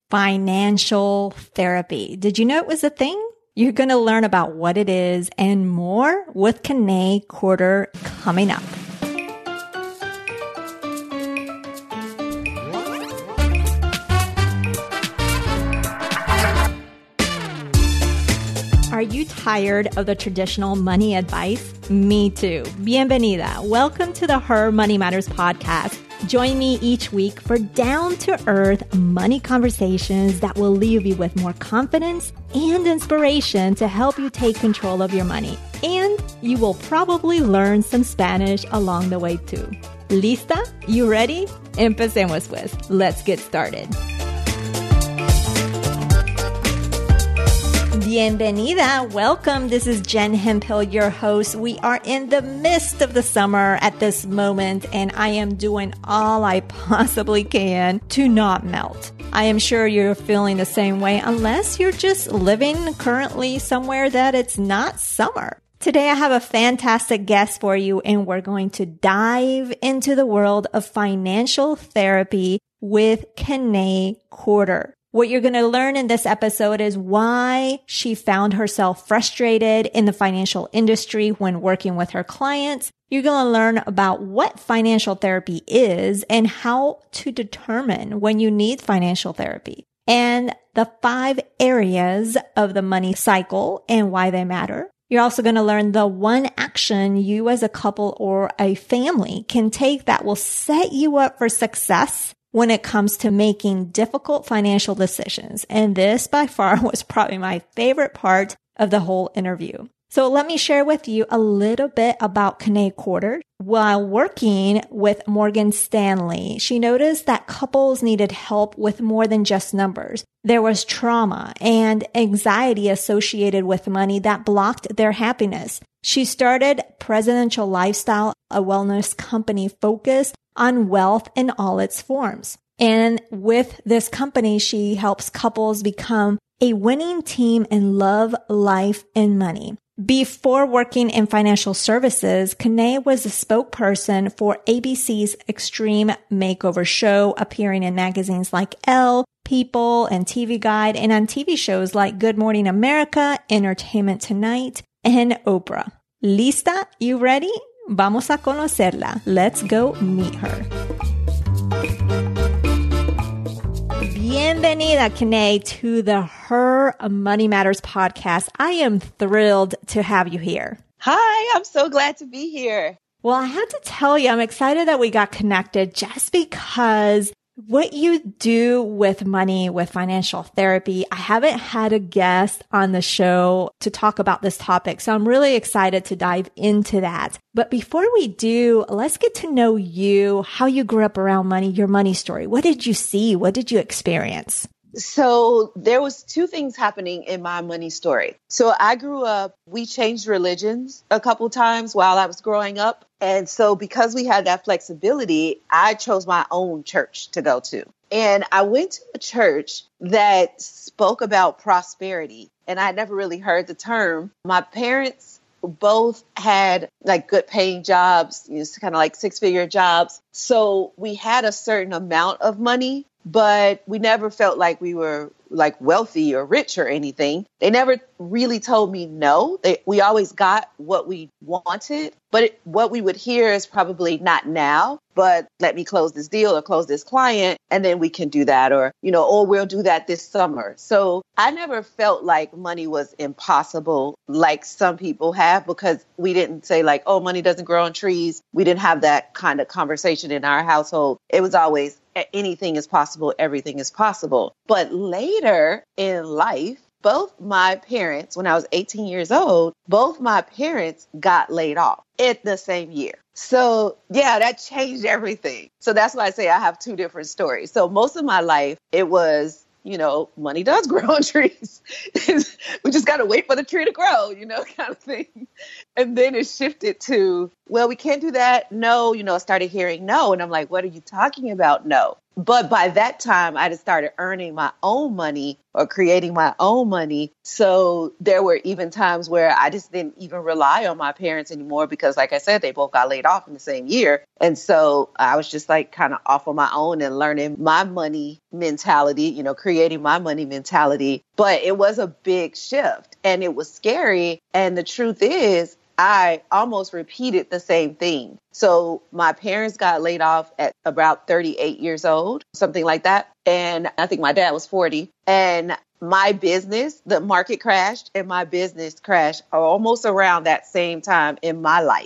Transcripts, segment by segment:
financial therapy. Did you know it was a thing? You're going to learn about what it is and more with Kanae Corder coming up. Are you tired of the traditional money advice? Me too. Bienvenida. Welcome to the Her Money Matters podcast. Join me each week for down-to-earth money conversations that will leave you with more confidence and inspiration to help you take control of your money. And you will probably learn some Spanish along the way too. ¿Lista? You ready? Empecemos pues. Let's get started. Bienvenida. Welcome. This is Jen Hemphill, your host. We are in the midst of the summer at this moment, and I am doing all I possibly can to not melt. I am sure you're feeling the same way, unless you're just living currently somewhere that it's not summer. Today, I have a fantastic guest for you, and we're going to dive into the world of financial therapy with Kanae Corder. What you're going to learn in this episode is why she found herself frustrated in the financial industry when working with her clients. You're going to learn about what financial therapy is and how to determine when you need financial therapy, and the 5 areas of the money cycle and why they matter. You're also going to learn the one action you as a couple or a family can take that will set you up for success when it comes to making difficult financial decisions. And this by far was probably my favorite part of the whole interview. So let me share with you a little bit about Kanae Corder. While working with Morgan Stanley, she noticed that couples needed help with more than just numbers. There was trauma and anxiety associated with money that blocked their happiness. She started Presidential Lifestyle, a wellness company focused on wealth in all its forms. And with this company, she helps couples become a winning team in love, life, and money. Before working in financial services, Kanae was a spokesperson for ABC's Extreme Makeover show, appearing in magazines like Elle, People, and TV Guide, and on TV shows like Good Morning America, Entertainment Tonight, and Oprah. ¿Lista? You ready? Vamos a conocerla. Let's go meet her. Bienvenida, Kanae, to the Her Money Matters podcast. I am thrilled to have you here. Hi, I'm so glad to be here. Well, I have to tell you, I'm excited that we got connected just because what you do with money, with financial therapy, I haven't had a guest on the show to talk about this topic. So I'm really excited to dive into that. But before we do, let's get to know you, how you grew up around money, your money story. What did you see? What did you experience? So there was 2 things happening in my money story. So I grew up, we changed religions a couple times while I was growing up. And so because we had that flexibility, I chose my own church to go to. And I went to a church that spoke about prosperity. And I never really heard the term. My parents both had like good paying jobs, kind of like 6-figure jobs. So we had a certain amount of money, but we never felt like we were like wealthy or rich or anything. They never really told me no. We always got what we wanted, but what we would hear is probably not now, but let me close this deal or close this client, and then we can do that, or, or we'll do that this summer. So I never felt like money was impossible like some people have, because we didn't say like, oh, money doesn't grow on trees. We didn't have that kind of conversation in our household. It was always anything is possible. Everything is possible. But later in life, both my parents, when I was 18 years old, both my parents got laid off at the same year. So yeah, that changed everything. So that's why I say I have 2 different stories. So most of my life, it was, money does grow on trees. We just got to wait for the tree to grow, kind of thing. And then it shifted to, well, we can't do that. No, I started hearing no. And I'm like, what are you talking about? No. But by that time, I had started earning my own money or creating my own money. So there were even times where I just didn't even rely on my parents anymore because, like I said, they both got laid off in the same year. And so I was just like kind of off on my own and learning my money mentality, creating my money mentality. But it was a big shift and it was scary. And the truth is, I almost repeated the same thing. So my parents got laid off at about 38 years old, something like that. And I think my dad was 40. And my business, the market crashed and my business crashed almost around that same time in my life.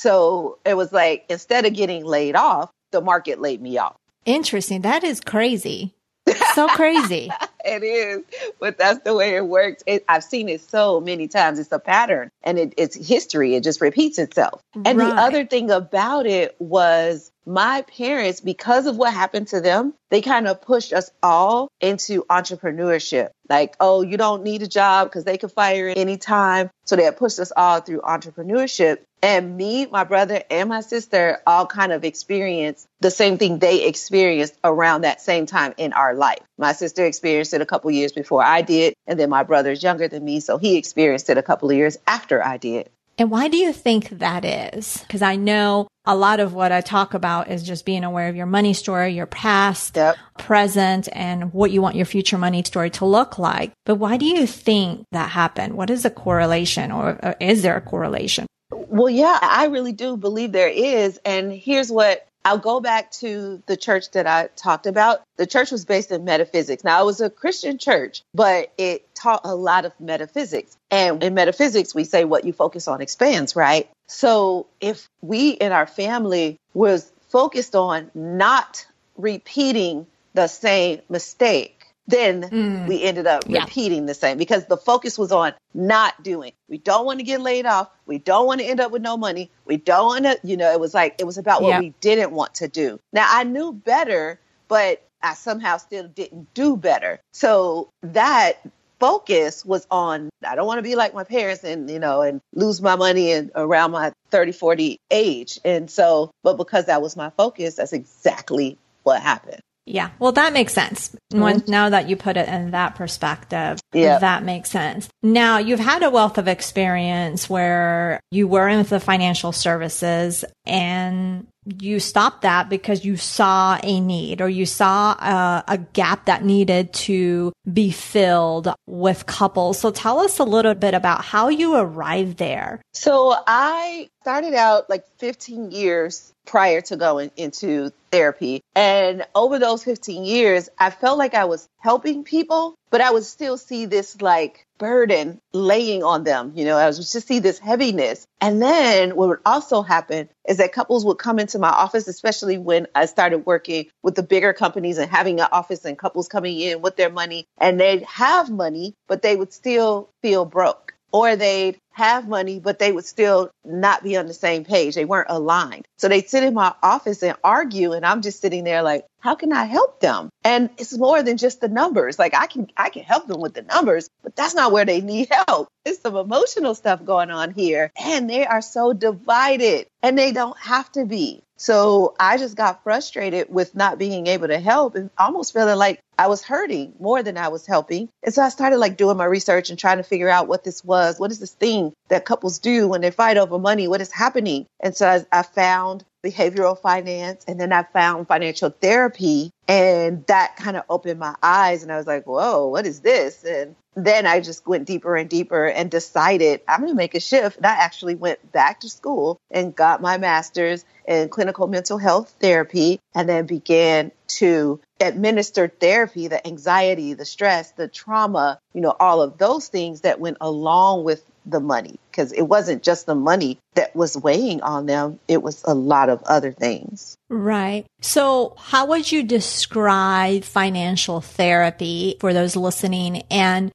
So it was like, instead of getting laid off, the market laid me off. Interesting. That is crazy. So crazy. It is, but that's the way it works. I've seen it so many times. It's a pattern and it's history. It just repeats itself. And Right. The other thing about it was my parents, because of what happened to them, they kind of pushed us all into entrepreneurship. Like, oh, you don't need a job because they could fire you anytime. So they had pushed us all through entrepreneurship. And me, my brother, and my sister all kind of experienced the same thing they experienced around that same time in our life. My sister experienced it a couple years before I did. And then my brother's younger than me, so he experienced it a couple of years after I did. And why do you think that is? Because I know a lot of what I talk about is just being aware of your money story, your past, Yep. present, and what you want your future money story to look like. But why do you think that happened? What is the correlation, or is there a correlation? Well, yeah, I really do believe there is. And here's what I'll go back to the church that I talked about. The church was based in metaphysics. Now, it was a Christian church, but it taught a lot of metaphysics. And in metaphysics, we say what you focus on expands, right? So if we in our family was focused on not repeating the same mistake, then we ended up repeating the same because the focus was on not doing. We don't want to get laid off. We don't want to end up with no money. We don't want to, it was about what we didn't want to do. Now, I knew better, but I somehow still didn't do better. So that focus was on, I don't want to be like my parents and lose my money around my 30, 40 age. And so, but because that was my focus, that's exactly what happened. Yeah. Well, that makes sense. Now that you put it in that perspective, that makes sense. Now, you've had a wealth of experience where you were in the financial services and you stopped that because you saw a need or you saw a gap that needed to be filled with couples. So tell us a little bit about how you arrived there. So I started out like 15 years prior to going into therapy. And over those 15 years, I felt like I was helping people, but I would still see this like burden laying on them. I was just see this heaviness. And then what would also happen is that couples would come into my office, especially when I started working with the bigger companies and having an office and couples coming in with their money, and they'd have money, but they would still feel broke. Or they'd have money, but they would still not be on the same page. They weren't aligned. So they'd sit in my office and argue, and I'm just sitting there like, how can I help them? And it's more than just the numbers. Like I can help them with the numbers, but that's not where they need help. There's some emotional stuff going on here, and they are so divided, and they don't have to be. So I just got frustrated with not being able to help and almost feeling like I was hurting more than I was helping. And so I started like doing my research and trying to figure out what this was. What is this thing that couples do when they fight over money? What is happening? And so I found behavioral finance, and then I found financial therapy, and that kind of opened my eyes, and I was like, whoa, what is this? And then I just went deeper and deeper and decided I'm going to make a shift. And I actually went back to school and got my master's in clinical mental health therapy, and then began to administer therapy, the anxiety, the stress, the trauma, all of those things that went along with the money, because it wasn't just the money that was weighing on them. It was a lot of other things. Right. So how would you describe financial therapy for those listening, and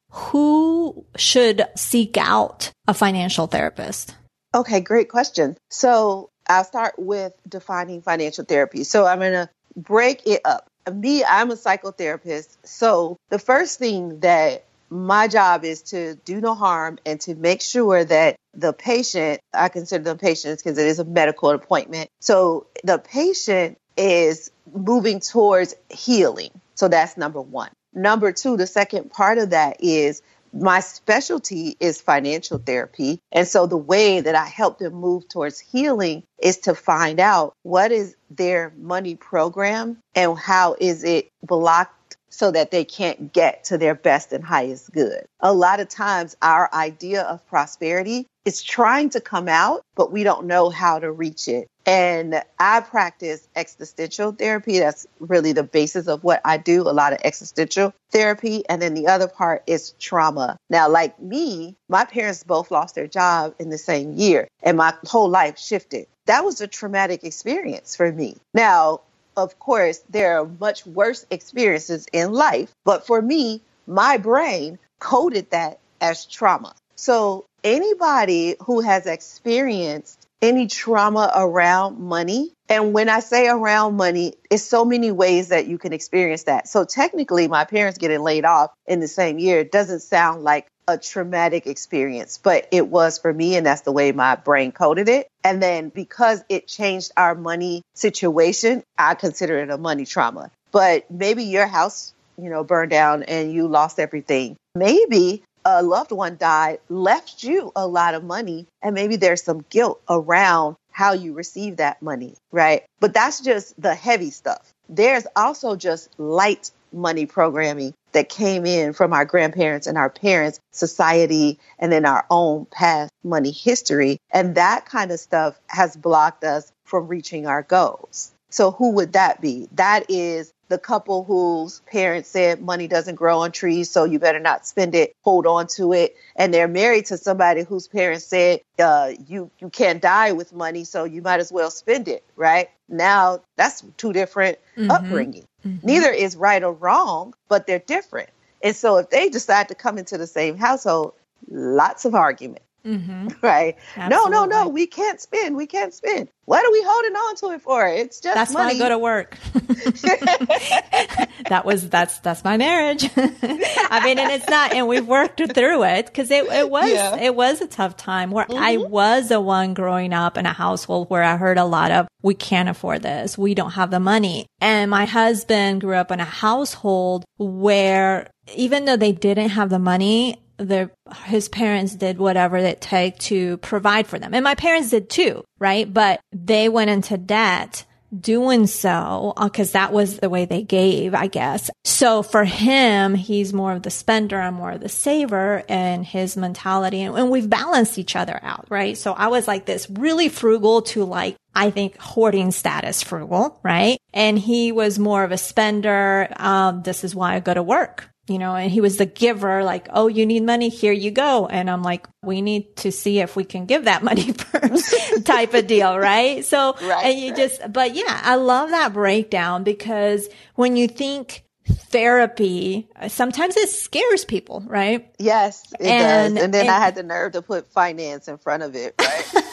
who should seek out a financial therapist? Okay, great question. So I'll start with defining financial therapy. So I'm going to break it up. Me, I'm a psychotherapist. So the first thing that my job is to do no harm and to make sure that the patient, I consider them patients because it is a medical appointment. So the patient is moving towards healing. So that's number one. Number two, the second part of that is my specialty is financial therapy. And so the way that I help them move towards healing is to find out what is their money program and how is it blocked so that they can't get to their best and highest good. A lot of times our idea of prosperity is trying to come out, but we don't know how to reach it. And I practice existential therapy. That's really the basis of what I do, a lot of existential therapy. And then the other part is trauma. Now, like me, my parents both lost their job in the same year, and my whole life shifted. That was a traumatic experience for me. Now, of course, there are much worse experiences in life, but for me, my brain coded that as trauma. So anybody who has experienced any trauma around money, and when I say around money, it's so many ways that you can experience that. So technically, my parents getting laid off in the same year doesn't sound like a traumatic experience, but it was for me, and that's the way my brain coded it. And then because it changed our money situation, I consider it a money trauma. But maybe your house, burned down and you lost everything. Maybe a loved one died, left you a lot of money, and maybe there's some guilt around how you receive that money, right? But that's just the heavy stuff. There's also just light money programming that came in from our grandparents and our parents' society and then our own past money history. And that kind of stuff has blocked us from reaching our goals. So who would that be? That is the couple whose parents said money doesn't grow on trees, so you better not spend it, hold on to it. And they're married to somebody whose parents said you can't die with money, so you might as well spend it, right? Now, that's two different upbringing. Mm-hmm. Neither is right or wrong, but they're different. And so if they decide to come into the same household, lots of argument. Mm-hmm. Right. Absolutely. No, we can't spend. What are we holding on to it for? It's just that's money. Why I go to work. That's my marriage. I mean, and it's not, and we've worked through it because it was a tough time where I was the one growing up in a household where I heard a lot of, we can't afford this. We don't have the money. And my husband grew up in a household where even though they didn't have the money, his parents did whatever it took to provide for them. And my parents did too, right? But they went into debt doing so because that was the way they gave, I guess. So for him, he's more of the spender, I'm more of the saver in his mentality. And we've balanced each other out, right? So I was like this really frugal to I think hoarding status frugal, right? And he was more of a spender. This is why I go to work. And he was the giver, oh, you need money? Here you go. And I'm like, we need to see if we can give that money first type of deal, right? So, but yeah, I love that breakdown because when you think therapy, sometimes it scares people, right? Yes, it does. And then I had the nerve to put finance in front of it, right?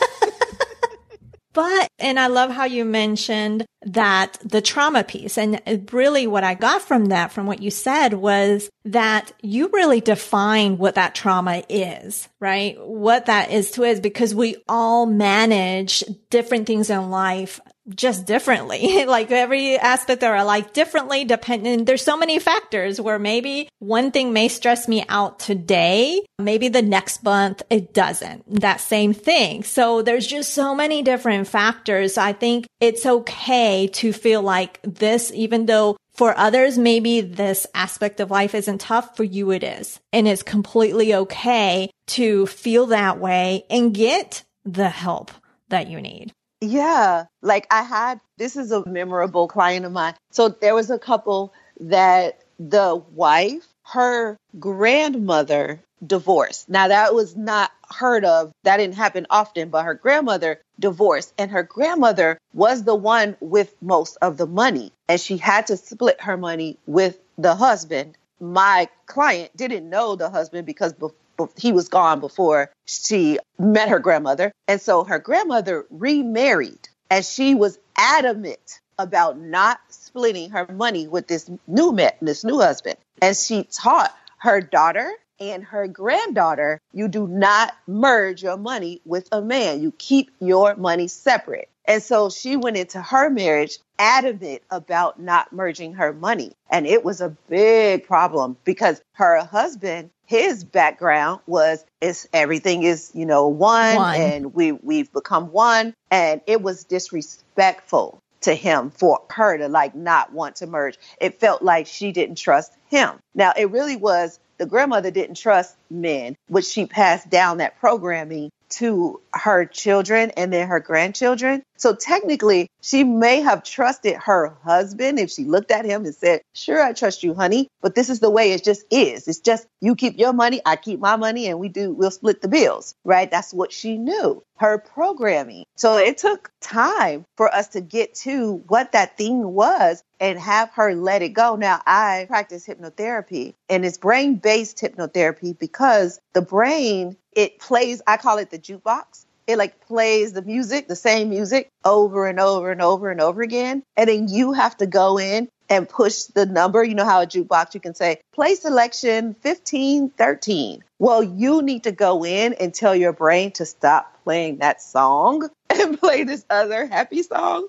And I love how you mentioned that the trauma piece. And really what I got from that, from what you said, was that you really define what that trauma is, right? What that is to us, because we all manage different things in life just differently, every aspect of our life differently, depending. There's so many factors where maybe one thing may stress me out today. Maybe the next month it doesn't, that same thing. So there's just so many different factors. I think it's okay to feel like this, even though for others, maybe this aspect of life isn't tough, for you it is. And it's completely okay to feel that way and get the help that you need. Yeah. This is a memorable client of mine. So there was a couple that the wife, her grandmother divorced. Now that was not heard of. That didn't happen often, but her grandmother divorced, and her grandmother was the one with most of the money, and she had to split her money with the husband. My client didn't know the husband because he was gone before she met her grandmother. And so her grandmother remarried, and she was adamant about not splitting her money with this new husband. And she taught her daughter and her granddaughter, you do not merge your money with a man. You keep your money separate. And so she went into her marriage adamant about not merging her money. And it was a big problem because her husband, his background was everything is, one. And we've become one. And it was disrespectful to him for her to not want to merge. It felt like she didn't trust him. Now, it really was the grandmother didn't trust men, which she passed down that programming to her children and then her grandchildren. So technically, she may have trusted her husband if she looked at him and said, sure, I trust you, honey. But this is the way it just is. It's just you keep your money, I keep my money, and we'll split the bills, right? That's what she knew, her programming. So it took time for us to get to what that thing was and have her let it go. Now, I practice hypnotherapy, and it's brain-based hypnotherapy because the brain, it plays, I call it the jukebox. It plays the music, the same music over and over and over and over again. And then you have to go in and push the number. You know how a jukebox, you can say, play selection 1513. Well, you need to go in and tell your brain to stop playing that song and play this other happy song.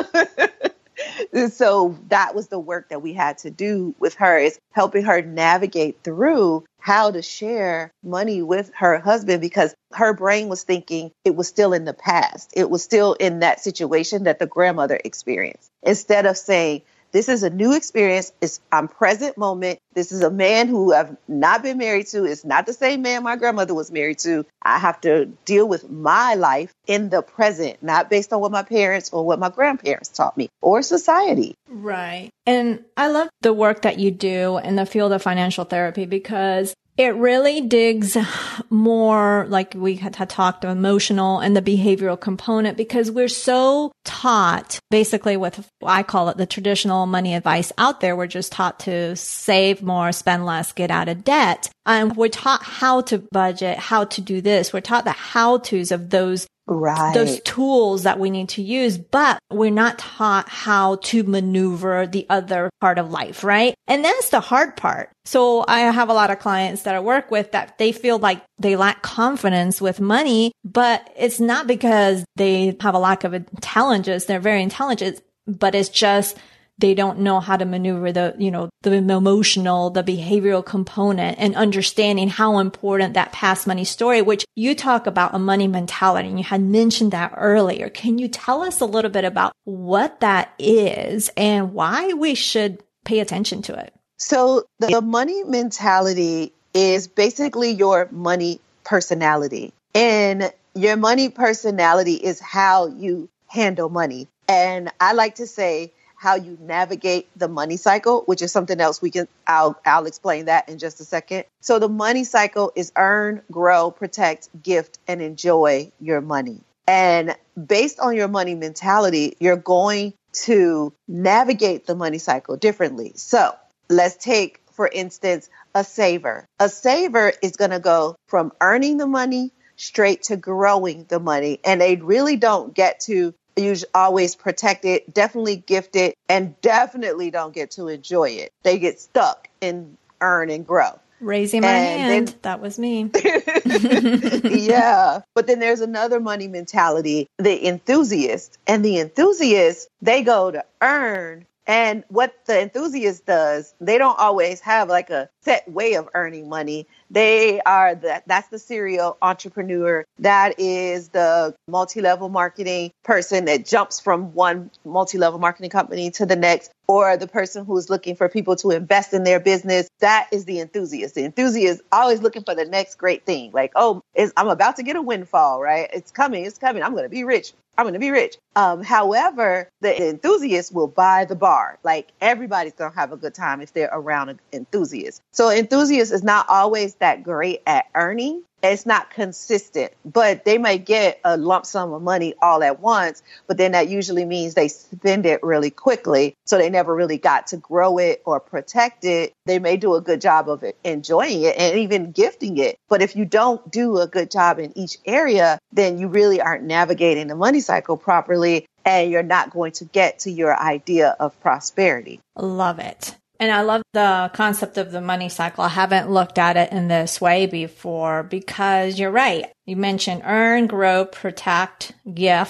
So that was the work that we had to do with her, is helping her navigate through how to share money with her husband, because her brain was thinking it was still in the past. It was still in that situation that the grandmother experienced. Instead of saying, this is a new experience. I'm present moment. This is a man who I've not been married to. It's not the same man my grandmother was married to. I have to deal with my life in the present, not based on what my parents or what my grandparents taught me or society. Right. And I love the work that you do in the field of financial therapy because it really digs more, like we had talked, emotional and the behavioral component, because we're so taught, basically with, I call it the traditional money advice out there, we're just taught to save more, spend less, get out of debt. And we're taught how to budget, how to do this. We're taught the how-tos of those tools that we need to use, but we're not taught how to maneuver the other part of life, right? And that's the hard part. So I have a lot of clients that I work with that they feel like they lack confidence with money, but it's not because they have a lack of intelligence. They're very intelligent, but it's just they don't know how to maneuver the emotional, the behavioral component, and understanding how important that past money story, which you talk about a money mentality, and you had mentioned that earlier. Can you tell us a little bit about what that is and why we should pay attention to it? So the money mentality is basically your money personality. And your money personality is how you handle money. And I like to say how you navigate the money cycle, which is something else I'll explain that in just a second. So the money cycle is earn, grow, protect, gift, and enjoy your money. And based on your money mentality, you're going to navigate the money cycle differently. So let's take, for instance, a saver. A saver is going to go from earning the money straight to growing the money. And they really don't get to always protect it, definitely gift it, and definitely don't get to enjoy it. They get stuck in earn and grow. Raising my hand. That was me. Yeah. But then there's another money mentality, the enthusiast. And the enthusiast, they go to earn. And what the enthusiast does, they don't always have like a set way of earning money. That's the serial entrepreneur. That is the multi-level marketing person that jumps from one multi-level marketing company to the next, or the person who's looking for people to invest in their business. That is the enthusiast. The enthusiast is always looking for the next great thing. Like, I'm about to get a windfall, right? It's coming. I'm going to be rich. However, the enthusiast will buy the bar. Like, everybody's going to have a good time if they're around an enthusiast. So enthusiast is not always that great at earning. It's not consistent, but they might get a lump sum of money all at once, but then that usually means they spend it really quickly. So they never really got to grow it or protect it. They may do a good job of enjoying it and even gifting it. But if you don't do a good job in each area, then you really aren't navigating the money cycle properly, and you're not going to get to your idea of prosperity. Love it. And I love the concept of the money cycle. I haven't looked at it in this way before, because you're right. You mentioned earn, grow, protect, gift,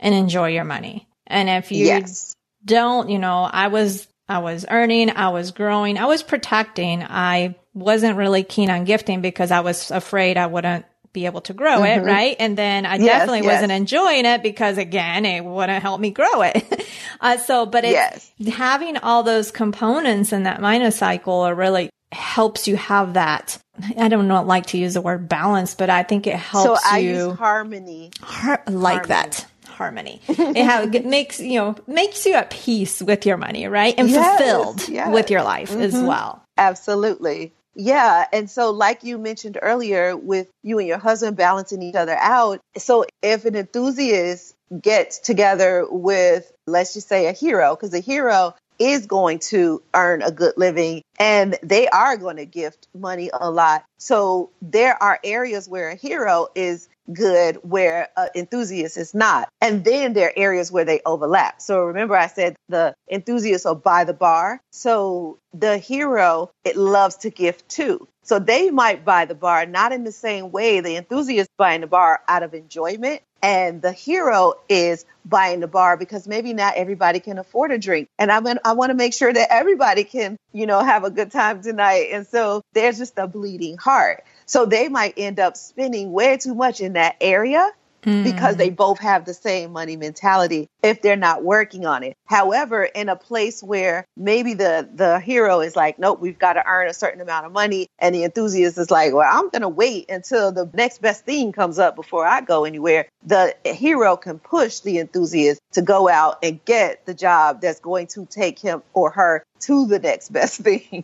and enjoy your money. And if you Yes. don't, I was earning, I was growing, I was protecting. I wasn't really keen on gifting because I was afraid I wouldn't be able to grow it, right? And then I definitely wasn't enjoying it because, again, it wouldn't help me grow it. But it's having all those components in that money cycle really helps you have that. I don't know, like to use the word balance, but I think it helps I you. use harmony. That. Harmony. It makes you at peace with your money, right? And fulfilled with your life as well. Absolutely. Yeah. And so like you mentioned earlier with you and your husband balancing each other out. So if an enthusiast gets together with, let's just say, a hero, because a hero is going to earn a good living and they are going to gift money a lot. So there are areas where a hero is good where an enthusiast is not. And then there are areas where they overlap. So remember I said the enthusiasts are by the bar. So the hero, it loves to gift too. So they might buy the bar, not in the same way the enthusiast buying the bar out of enjoyment. And the hero is buying the bar because maybe not everybody can afford a drink. And I want to make sure that everybody can, have a good time tonight. And so there's just a bleeding heart. So they might end up spending way too much in that area because they both have the same money mentality if they're not working on it. However, in a place where maybe the hero is like, nope, we've got to earn a certain amount of money. And the enthusiast is like, well, I'm going to wait until the next best thing comes up before I go anywhere. The hero can push the enthusiast to go out and get the job that's going to take him or her to the next best thing.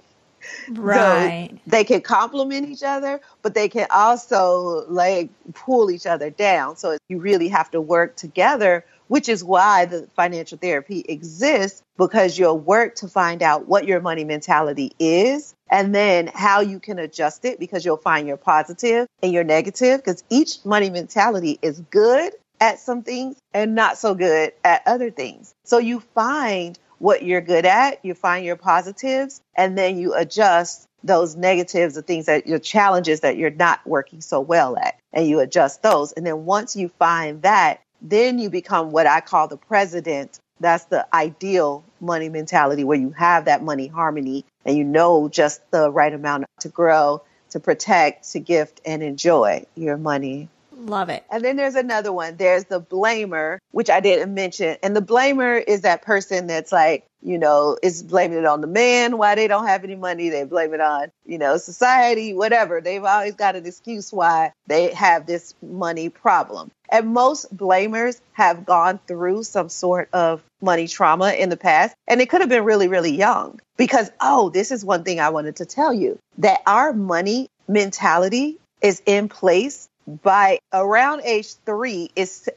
Right. So they can complement each other, but they can also pull each other down. So you really have to work together, which is why the financial therapy exists, because you'll work to find out what your money mentality is and then how you can adjust it, because you'll find your positive and your negative, because each money mentality is good at some things and not so good at other things. So you find what you're good at, you find your positives, and then you adjust those negatives, the things that your challenges that you're not working so well at, and you adjust those. And then once you find that, then you become what I call the president. That's the ideal money mentality, where you have that money harmony and you know just the right amount to grow, to protect, to gift, and enjoy your money. Love it. And then there's another one. There's the blamer, which I didn't mention. And the blamer is that person that's like, is blaming it on the man why they don't have any money. They blame it on, society, whatever. They've always got an excuse why they have this money problem. And most blamers have gone through some sort of money trauma in the past. And it could have been really, really young. Because, this is one thing I wanted to tell you, that our money mentality is in place by around age 3, it's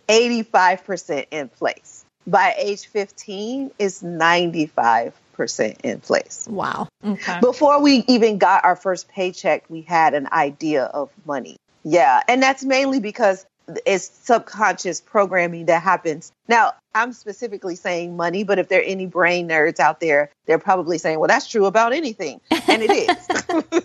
85% in place. By age 15, it's 95% in place. Wow. Okay. Before we even got our first paycheck, we had an idea of money. Yeah. And that's mainly because it's subconscious programming that happens. Now, I'm specifically saying money, but if there are any brain nerds out there, they're probably saying, well, that's true about anything. And it is.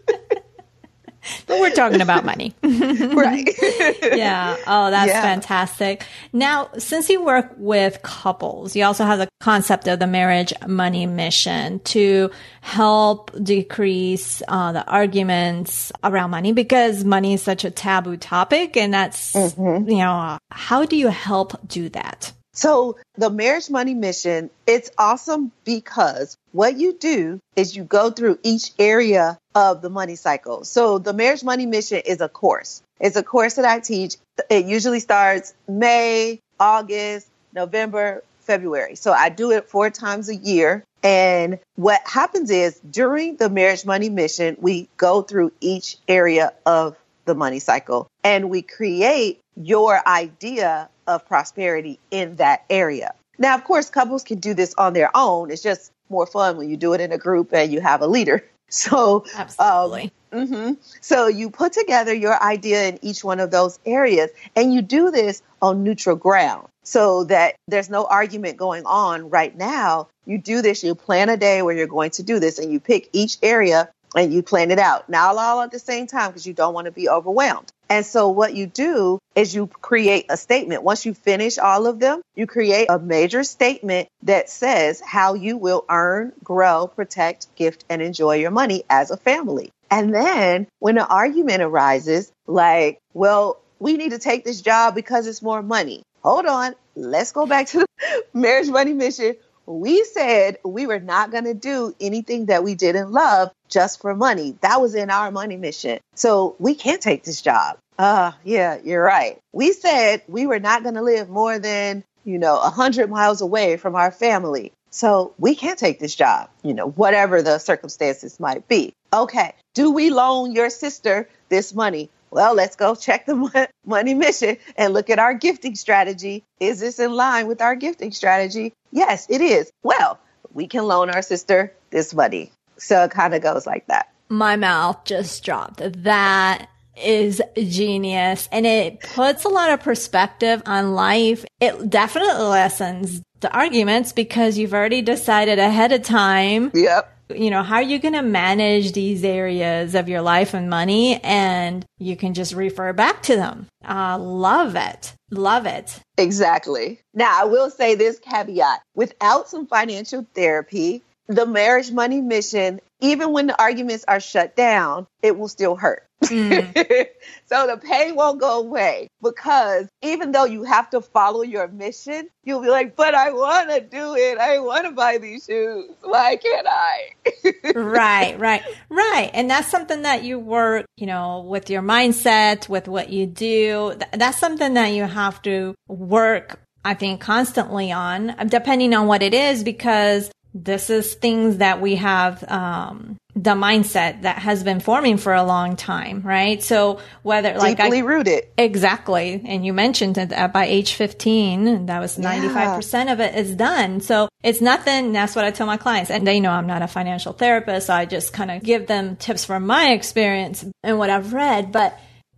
But we're talking about money. Right. Yeah. Oh, that's fantastic. Now, since you work with couples, you also have the concept of the marriage money mission to help decrease the arguments around money, because money is such a taboo topic. And that's, how do you help do that? So the marriage money mission, it's awesome because what you do is you go through each area of the money cycle. So the marriage money mission is a course. It's a course that I teach. It usually starts May, August, November, February. So I do it 4 times a year. And what happens is during the marriage money mission, we go through each area of the money cycle and we create your idea of prosperity in that area. Now, of course, couples can do this on their own. It's just more fun when you do it in a group and you have a leader. So, absolutely. So you put together your idea in each one of those areas, and you do this on neutral ground so that there's no argument going on right now. You do this, you plan a day where you're going to do this, and you pick each area and you plan it out. Not all at the same time because you don't want to be overwhelmed. And so what you do is you create a statement. Once you finish all of them, you create a major statement that says how you will earn, grow, protect, gift, and enjoy your money as a family. And then when an argument arises, like, well, we need to take this job because it's more money. Hold on. Let's go back to the marriage money mission. We said we were not going to do anything that we didn't love just for money. That was in our money mission. So we can't take this job. Yeah, you're right. We said we were not going to live more than, 100 miles away from our family. So we can't take this job, whatever the circumstances might be. Okay. Do we loan your sister this money? Well, let's go check the money mission and look at our gifting strategy. Is this in line with our gifting strategy? Yes, it is. Well, we can loan our sister this money. So it kind of goes like that. My mouth just dropped. That is genius. And it puts a lot of perspective on life. It definitely lessens the arguments because you've already decided ahead of time. Yep. How are you going to manage these areas of your life and money? And you can just refer back to them. Love it. Love it. Exactly. Now, I will say this caveat. Without some financial therapy, the marriage money mission, even when the arguments are shut down, it will still hurt. So the pain won't go away because even though you have to follow your mission, you'll be like, but I want to do it. I want to buy these shoes. Why can't I? Right. And that's something that you work, with your mindset, with what you do. That's something that you have to work, I think, constantly on, depending on what it is, because this is things that we have, the mindset that has been forming for a long time, right? So whether deeply rooted. Exactly. And you mentioned that by age 15, that was 95% of it is done. So it's nothing. That's what I tell my clients. And they know I'm not a financial therapist. So I just kind of give them tips from my experience and what I've read. But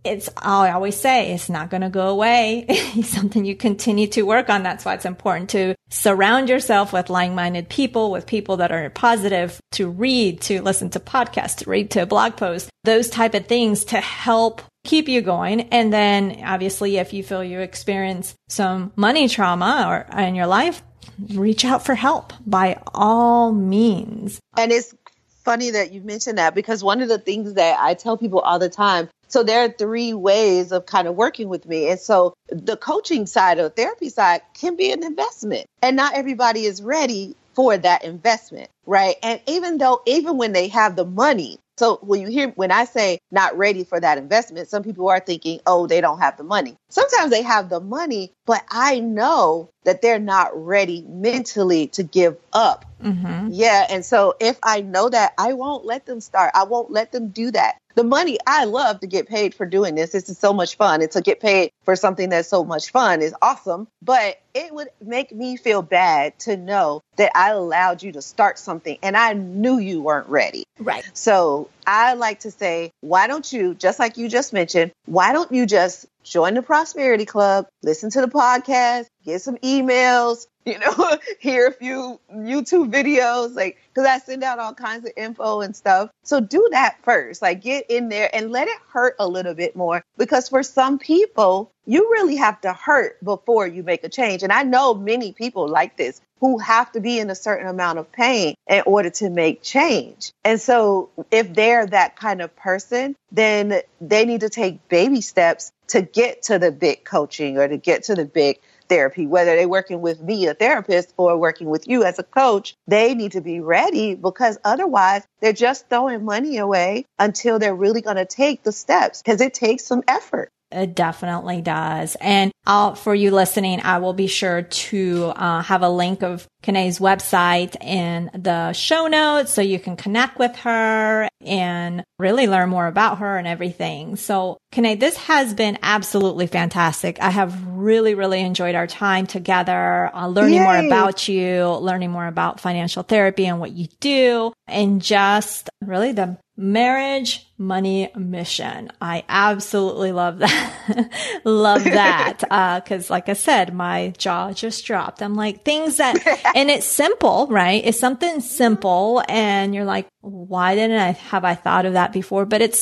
I always say it's not going to go away. It's something you continue to work on. That's why it's important to surround yourself with like-minded people, with people that are positive, to read, to listen to podcasts, to read to blog posts, those type of things to help keep you going. And then obviously, if you feel you experience some money trauma in your life, reach out for help by all means. And it's funny that you mentioned that because one of the things that I tell people all the time, so there are 3 ways of kind of working with me. And so the coaching side or therapy side can be an investment. And not everybody is ready for that investment, right? And even when they have the money, so when I say not ready for that investment, some people are thinking, oh, they don't have the money. Sometimes they have the money, but I know that they're not ready mentally to give up. Mm-hmm. Yeah. And so if I know that, I won't let them start. I won't let them do that. The money, I love to get paid for doing this. This is so much fun. And to get paid for something that's so much fun is awesome. But it would make me feel bad to know that I allowed you to start something and I knew you weren't ready. Right. So I like to say, why don't you, just like you just mentioned, why don't you just join the Prosperity Club, listen to the podcast, get some emails, hear a few YouTube videos, because I send out all kinds of info and stuff. So do that first, get in there and let it hurt a little bit more, because for some people, you really have to hurt before you make a change. And I know many people like this who have to be in a certain amount of pain in order to make change. And so if they're that kind of person, then they need to take baby steps to get to the big coaching or to get to the big therapy, whether they're working with me, a therapist, or working with you as a coach. They need to be ready, because otherwise they're just throwing money away until they're really going to take the steps, because it takes some effort. It definitely does. And for you listening, I will be sure to have a link of Kanae's website in the show notes so you can connect with her and really learn more about her and everything. So Kanae, this has been absolutely fantastic. I have really, really enjoyed our time together, learning more about you, learning more about financial therapy and what you do, and just really the marriage money mission. I absolutely love that. Love that. Cause like I said, my jaw just dropped. I'm like, things that, and it's simple, right? It's something simple. And you're like, why didn't have I thought of that before? But it's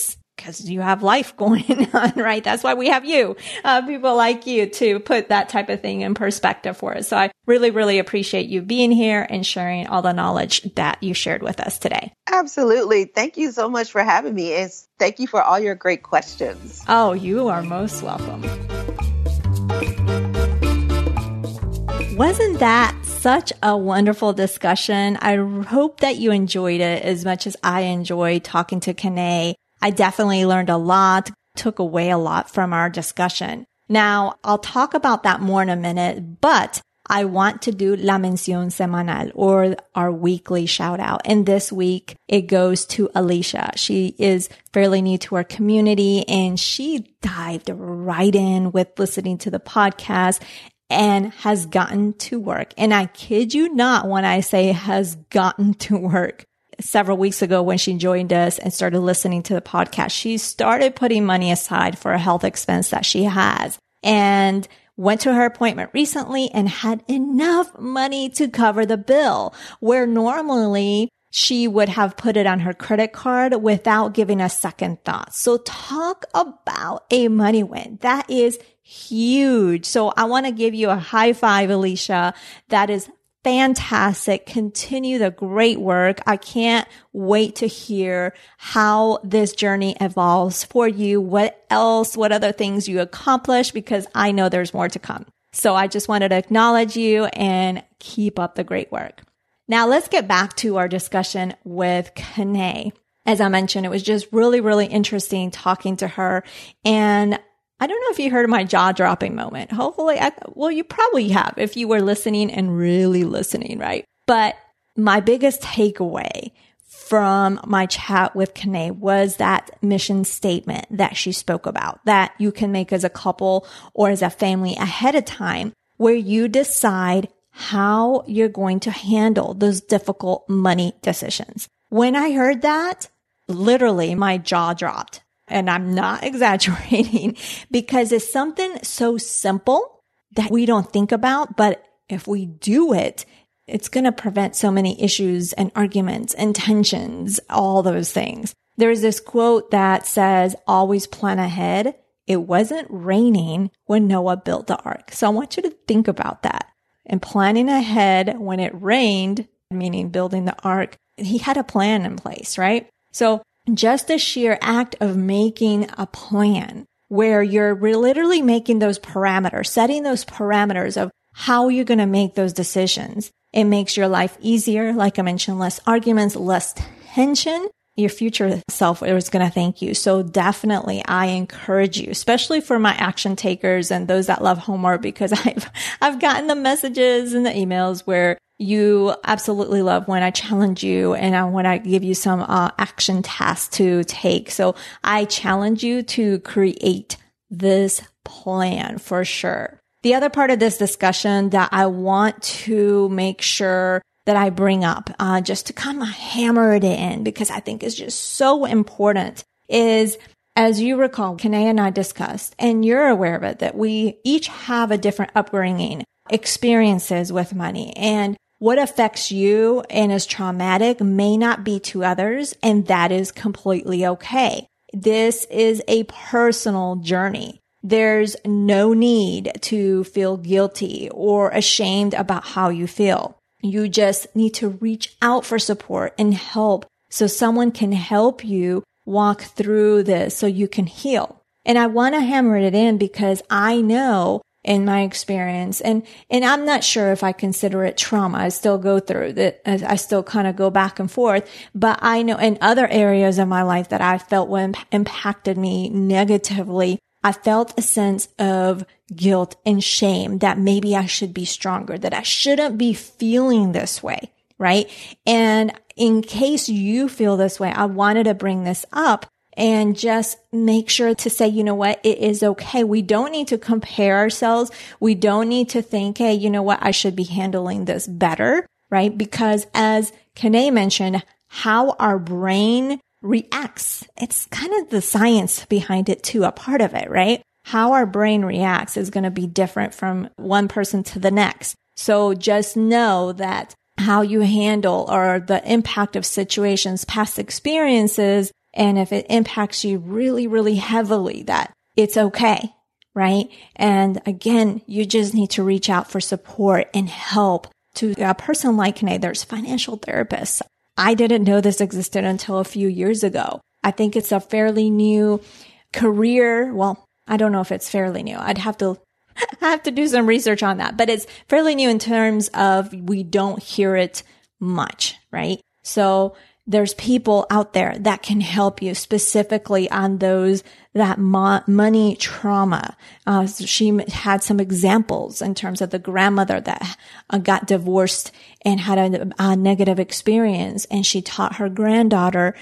because you have life going on, right? That's why we have you, people like you to put that type of thing in perspective for us. So I really, really appreciate you being here and sharing all the knowledge that you shared with us today. Absolutely. Thank you so much for having me. And thank you for all your great questions. Oh, you are most welcome. Wasn't that such a wonderful discussion? I hope that you enjoyed it as much as I enjoyed talking to Kanae. I definitely learned a lot, took away a lot from our discussion. Now, I'll talk about that more in a minute, but I want to do La Mención Semanal, or our weekly shout out. And this week it goes to Alicia. She is fairly new to our community and she dived right in with listening to the podcast and has gotten to work. And I kid you not when I say has gotten to work. Several weeks ago when she joined us and started listening to the podcast, she started putting money aside for a health expense that she has and went to her appointment recently and had enough money to cover the bill, where normally she would have put it on her credit card without giving a second thought. So talk about a money win. That is huge. So I want to give you a high five, Alicia. That is fantastic. Continue the great work. I can't wait to hear how this journey evolves for you. What other things you accomplish, because I know there's more to come. So I just wanted to acknowledge you and keep up the great work. Now let's get back to our discussion with Kanae. As I mentioned, it was just really, really interesting talking to her. And I don't know if you heard my jaw-dropping moment. Hopefully, you probably have if you were listening and really listening, right? But my biggest takeaway from my chat with Kanae was that mission statement that she spoke about, that you can make as a couple or as a family ahead of time, where you decide how you're going to handle those difficult money decisions. When I heard that, literally my jaw dropped. And I'm not exaggerating, because it's something so simple that we don't think about. But if we do it, it's going to prevent so many issues and arguments and tensions, all those things. There's this quote that says, always plan ahead. It wasn't raining when Noah built the ark. So I want you to think about that. And planning ahead when it rained, meaning building the ark, he had a plan in place, right? So just the sheer act of making a plan where you're literally making those parameters, setting those parameters of how you're going to make those decisions. It makes your life easier. Like I mentioned, less arguments, less tension. Your future self is going to thank you. So definitely I encourage you, especially for my action takers and those that love homework, because I've gotten the messages and the emails where you absolutely love when I challenge you and when I give you some action tasks to take. So I challenge you to create this plan for sure. The other part of this discussion that I want to make sure that I bring up, just to kind of hammer it in, because I think is just so important, is, as you recall, Kanae and I discussed, and you're aware of it, that we each have a different upbringing, experiences with money, and what affects you and is traumatic may not be to others, and that is completely okay. This is a personal journey. There's no need to feel guilty or ashamed about how you feel. You just need to reach out for support and help so someone can help you walk through this so you can heal. And I want to hammer it in because I know in my experience, and I'm not sure if I consider it trauma. I still go through that. I still kind of go back and forth, but I know in other areas of my life that I felt impacted me negatively, I felt a sense of guilt and shame that maybe I should be stronger, that I shouldn't be feeling this way, right? And in case you feel this way, I wanted to bring this up and just make sure to say, you know what, it is okay. We don't need to compare ourselves. We don't need to think, hey, you know what, I should be handling this better, right? Because as Kanae mentioned, how our brain reacts, it's kind of the science behind it too, a part of it, right? How our brain reacts is going to be different from one person to the next. So just know that how you handle or the impact of situations, past experiences And if it impacts you really, really heavily, that it's okay, right? And again, you just need to reach out for support and help to a person like Kanae. There's financial therapists. I didn't know this existed until a few years ago. I think it's a fairly new career. Well, I don't know if it's fairly new. I have to do some research on that, but it's fairly new in terms of we don't hear it much, right? So there's people out there that can help you specifically on that money trauma. She had some examples in terms of the grandmother that got divorced and had a negative experience. And she taught her granddaughter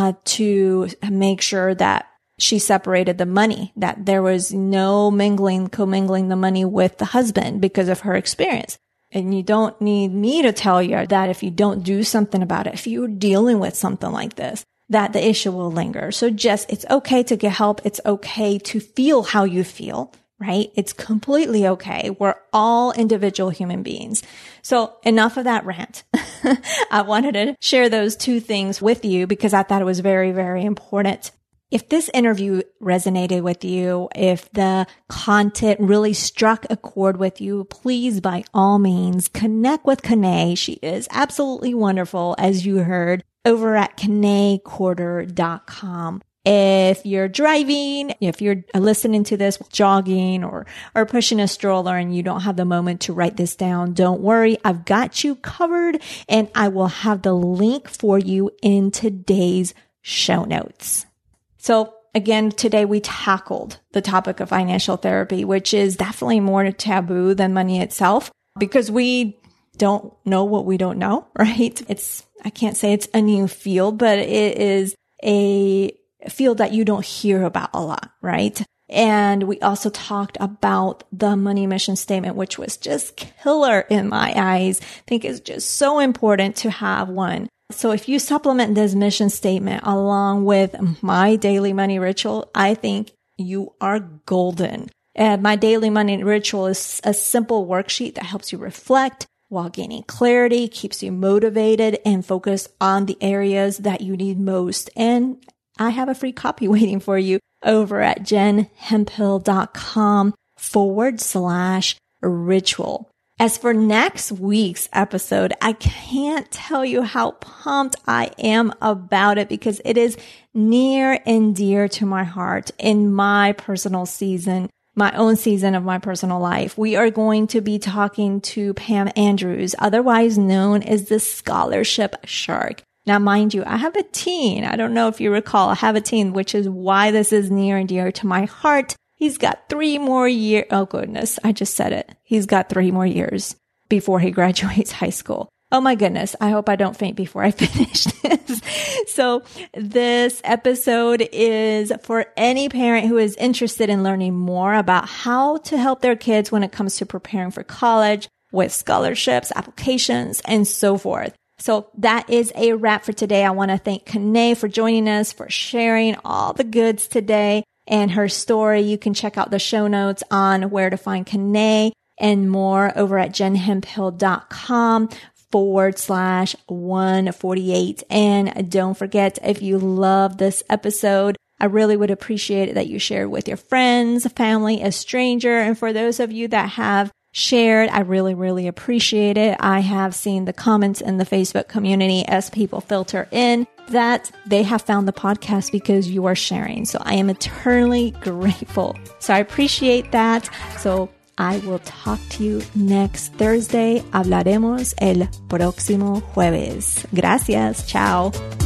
to make sure that she separated the money, that there was no commingling the money with the husband because of her experience. And you don't need me to tell you that if you don't do something about it, if you're dealing with something like this, that the issue will linger. So it's okay to get help. It's okay to feel how you feel, right? It's completely okay. We're all individual human beings. So enough of that rant. I wanted to share those two things with you because I thought it was very, very important. If this interview resonated with you, if the content really struck a chord with you, please, by all means, connect with Kanae. She is absolutely wonderful, as you heard, over at KanaeCorder.com. If you're driving, if you're listening to this jogging or pushing a stroller and you don't have the moment to write this down, don't worry. I've got you covered, and I will have the link for you in today's show notes. So again, today we tackled the topic of financial therapy, which is definitely more taboo than money itself because we don't know what we don't know, right? I can't say it's a new field, but it is a field that you don't hear about a lot, right? And we also talked about the money mission statement, which was just killer in my eyes. I think it's just so important to have one. So if you supplement this mission statement along with my daily money ritual, I think you are golden. And my daily money ritual is a simple worksheet that helps you reflect while gaining clarity, keeps you motivated and focused on the areas that you need most. And I have a free copy waiting for you over at jenhemphill.com/ritual. As for next week's episode, I can't tell you how pumped I am about it because it is near and dear to my heart in my personal season, my own season of my personal life. We are going to be talking to Pam Andrews, otherwise known as the Scholarship Shark. Now, mind you, I have a teen. I don't know if you recall, I have a teen, which is why this is near and dear to my heart. He's got 3 more years. Oh, goodness. I just said it. He's got 3 more years before he graduates high school. Oh, my goodness. I hope I don't faint before I finish this. So this episode is for any parent who is interested in learning more about how to help their kids when it comes to preparing for college with scholarships, applications, and so forth. So that is a wrap for today. I want to thank Kanae for joining us, for sharing all the goods today and her story. You can check out the show notes on where to find Kanae and more over at jenhemphill.com/148. And don't forget, if you love this episode, I really would appreciate it that you share it with your friends, family, a stranger. And for those of you that have shared, I really, really appreciate it. I have seen the comments in the Facebook community as people filter in that they have found the podcast because you are sharing. So I am eternally grateful. So I appreciate that. So I will talk to you next Thursday. Hablaremos el próximo jueves. Gracias. Chao.